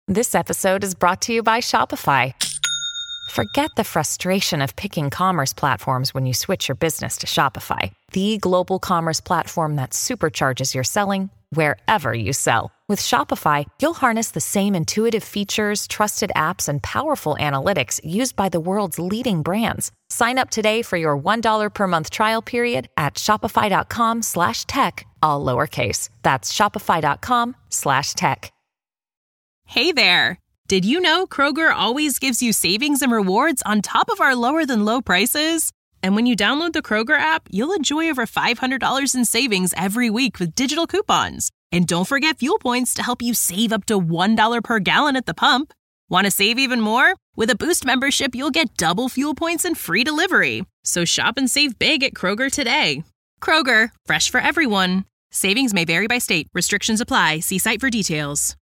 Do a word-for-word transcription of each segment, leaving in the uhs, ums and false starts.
This episode is brought to you by Shopify. Forget the frustration of picking commerce platforms when you switch your business to Shopify, the global commerce platform that supercharges your selling wherever you sell. With Shopify, you'll harness the same intuitive features, trusted apps, and powerful analytics used by the world's leading brands. Sign up today for your one dollar per month trial period at shopify.com slash tech, all lowercase. That's shopify.com slash tech. Hey there! Did you know Kroger always gives you savings and rewards on top of our lower-than-low prices? And when you download the Kroger app, you'll enjoy over five hundred dollars in savings every week with digital coupons. And don't forget fuel points to help you save up to one dollar per gallon at the pump. Want to save even more? With a Boost membership, you'll get double fuel points and free delivery. So shop and save big at Kroger today. Kroger, fresh for everyone. Savings may vary by state. Restrictions apply. See site for details.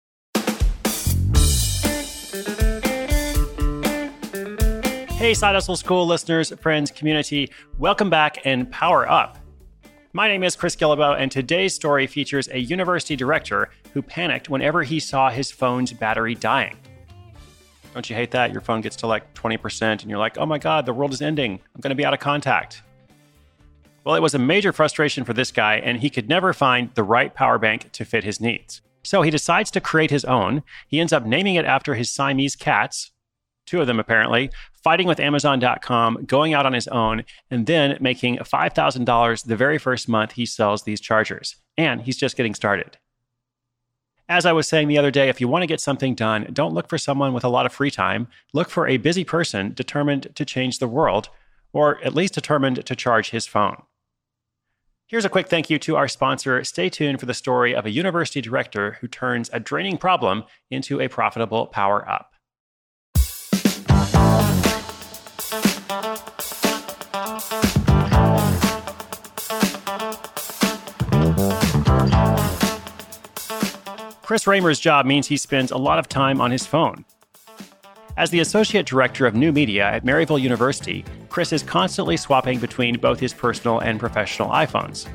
Hey, Side Hustle School listeners, friends, community, welcome back and power up. My name is Chris Guillebeau, and today's story features a university director who panicked whenever he saw his phone's battery dying. Don't you hate that? Your phone gets to like twenty percent and you're like, oh my God, the world is ending. I'm going to be out of contact. Well, it was a major frustration for this guy, and he could never find the right power bank to fit his needs. So he decides to create his own. He ends up naming it after his Siamese cats, two of them apparently, fighting with Amazon dot com, going out on his own, and then making five thousand dollars the very first month he sells these chargers. And he's just getting started. As I was saying the other day, if you want to get something done, don't look for someone with a lot of free time. Look for a busy person determined to change the world, or at least determined to charge his phone. Here's a quick thank you to our sponsor. Stay tuned for the story of a university director who turns a draining problem into a profitable power up. Chris Raymer's job means he spends a lot of time on his phone. As the associate director of new media at Maryville University, Chris is constantly swapping between both his personal and professional iPhones.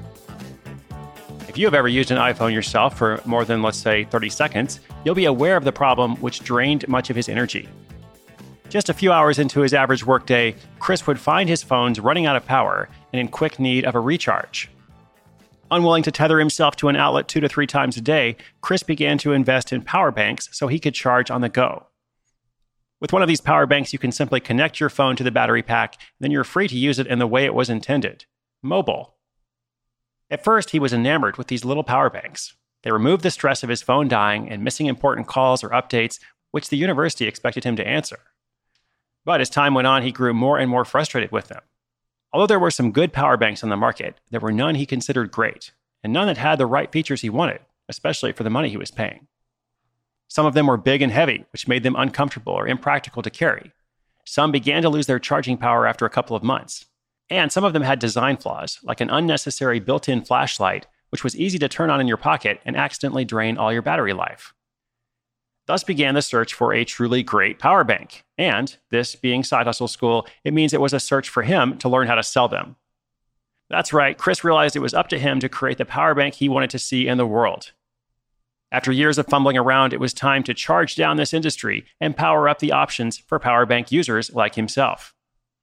If you have ever used an iPhone yourself for more than, let's say, thirty seconds, you'll be aware of the problem which drained much of his energy. Just a few hours into his average workday, Chris would find his phones running out of power and in quick need of a recharge. Unwilling to tether himself to an outlet two to three times a day, Chris began to invest in power banks so he could charge on the go. With one of these power banks, you can simply connect your phone to the battery pack, and then you're free to use it in the way it was intended, mobile. At first, he was enamored with these little power banks. They removed the stress of his phone dying and missing important calls or updates, which the university expected him to answer. But as time went on, he grew more and more frustrated with them. Although there were some good power banks on the market, there were none he considered great, and none that had the right features he wanted, especially for the money he was paying. Some of them were big and heavy, which made them uncomfortable or impractical to carry. Some began to lose their charging power after a couple of months. And some of them had design flaws, like an unnecessary built-in flashlight, which was easy to turn on in your pocket and accidentally drain all your battery life. Thus began the search for a truly great power bank. And, this being Side Hustle School, it means it was a search for him to learn how to sell them. That's right, Chris realized it was up to him to create the power bank he wanted to see in the world. After years of fumbling around, it was time to charge down this industry and power up the options for power bank users like himself.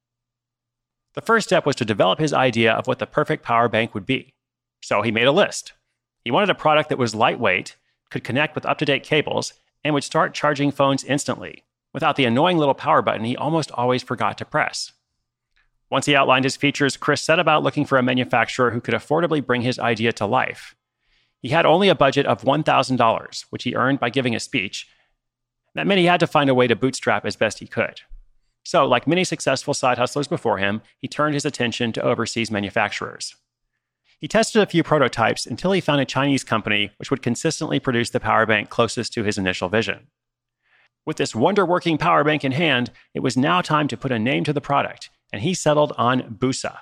The first step was to develop his idea of what the perfect power bank would be. So he made a list. He wanted a product that was lightweight, could connect with up-to-date cables, and would start charging phones instantly, without the annoying little power button he almost always forgot to press. Once he outlined his features, Chris set about looking for a manufacturer who could affordably bring his idea to life. He had only a budget of one thousand dollars, which he earned by giving a speech. That meant he had to find a way to bootstrap as best he could. So, like many successful side hustlers before him, he turned his attention to overseas manufacturers. He tested a few prototypes until he found a Chinese company which would consistently produce the power bank closest to his initial vision. With this wonder-working power bank in hand, it was now time to put a name to the product, and he settled on Busa.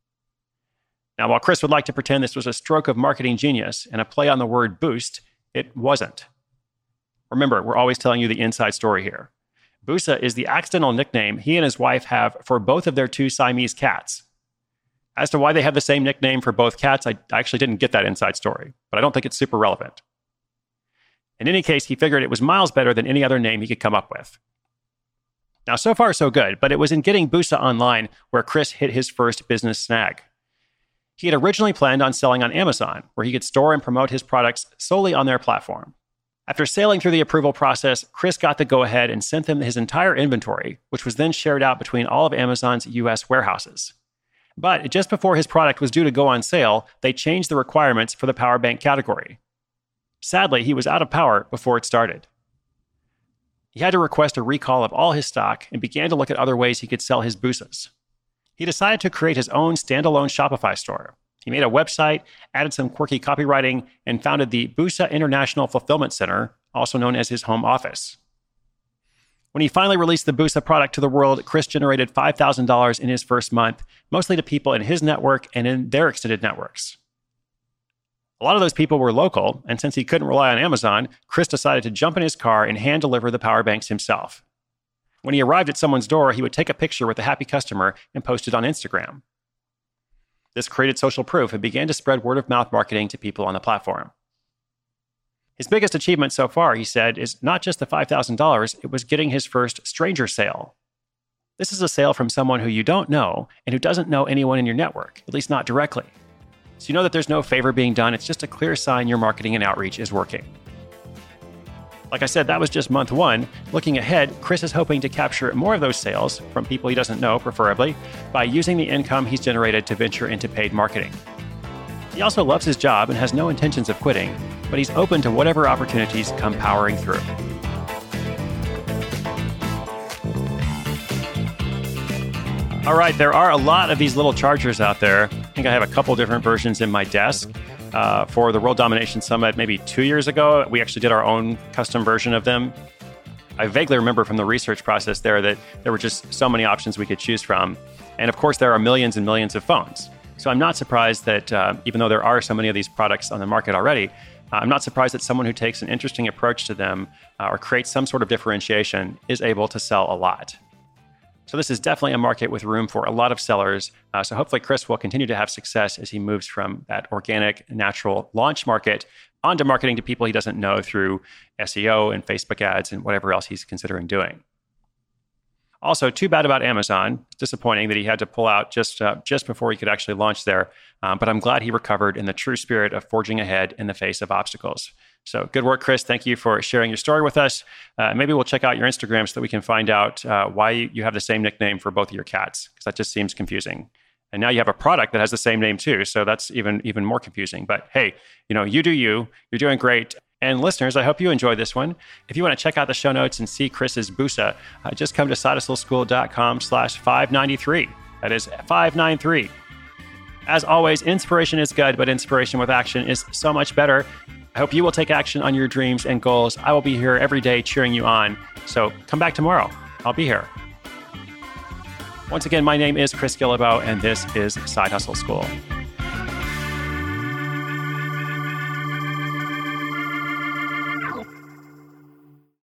Now, while Chris would like to pretend this was a stroke of marketing genius and a play on the word boost, it wasn't. Remember, we're always telling you the inside story here. Busa is the accidental nickname he and his wife have for both of their two Siamese cats. As to why they have the same nickname for both cats, I actually didn't get that inside story, but I don't think it's super relevant. In any case, he figured it was miles better than any other name he could come up with. Now, so far, so good, but it was in getting Busa online where Chris hit his first business snag. He had originally planned on selling on Amazon, where he could store and promote his products solely on their platform. After sailing through the approval process, Chris got the go-ahead and sent them his entire inventory, which was then shared out between all of Amazon's U S warehouses. But just before his product was due to go on sale, they changed the requirements for the power bank category. Sadly, he was out of power before it started. He had to request a recall of all his stock and began to look at other ways he could sell his Busas. He decided to create his own standalone Shopify store. He made a website, added some quirky copywriting, and founded the Busa International Fulfillment Center, also known as his home office. When he finally released the Busa product to the world, Chris generated five thousand dollars in his first month, mostly to people in his network and in their extended networks. A lot of those people were local, and since he couldn't rely on Amazon, Chris decided to jump in his car and hand deliver the power banks himself. When he arrived at someone's door, he would take a picture with a happy customer and post it on Instagram. This created social proof and began to spread word-of-mouth marketing to people on the platform. His biggest achievement so far, he said, is not just the five thousand dollars, it was getting his first stranger sale. This is a sale from someone who you don't know and who doesn't know anyone in your network, at least not directly. So you know that there's no favor being done. It's just a clear sign your marketing and outreach is working. Like I said, that was just month one. Looking ahead, Chris is hoping to capture more of those sales from people he doesn't know, preferably, by using the income he's generated to venture into paid marketing. He also loves his job and has no intentions of quitting, but he's open to whatever opportunities come powering through. All right, there are a lot of these little chargers out there. I think I have a couple different versions in my desk. Uh, for the World Domination Summit maybe two years ago, we actually did our own custom version of them. I vaguely remember from the research process there that there were just so many options we could choose from. And of course, there are millions and millions of phones. So I'm not surprised that uh, even though there are so many of these products on the market already, uh, I'm not surprised that someone who takes an interesting approach to them uh, or creates some sort of differentiation is able to sell a lot. So this is definitely a market with room for a lot of sellers. Uh, so hopefully Chris will continue to have success as he moves from that organic, natural launch market onto marketing to people he doesn't know through S E O and Facebook ads and whatever else he's considering doing. Also, too bad about Amazon. It's disappointing that he had to pull out just uh, just before he could actually launch there. Um, but I'm glad he recovered in the true spirit of forging ahead in the face of obstacles. So good work, Chris. Thank you for sharing your story with us. Uh, maybe we'll check out your Instagram so that we can find out uh, why you have the same nickname for both of your cats, because that just seems confusing. And now you have a product that has the same name too, so that's even even more confusing. But hey, you know, you do you. You're doing great. And listeners, I hope you enjoyed this one. If you want to check out the show notes and see Chris's Busa, uh, just come to sidehustleschool.com slash 593. That is five nine three. As always, inspiration is good, but inspiration with action is so much better. I hope you will take action on your dreams and goals. I will be here every day cheering you on. So come back tomorrow. I'll be here. Once again, my name is Chris Guillebeau, and this is Side Hustle School.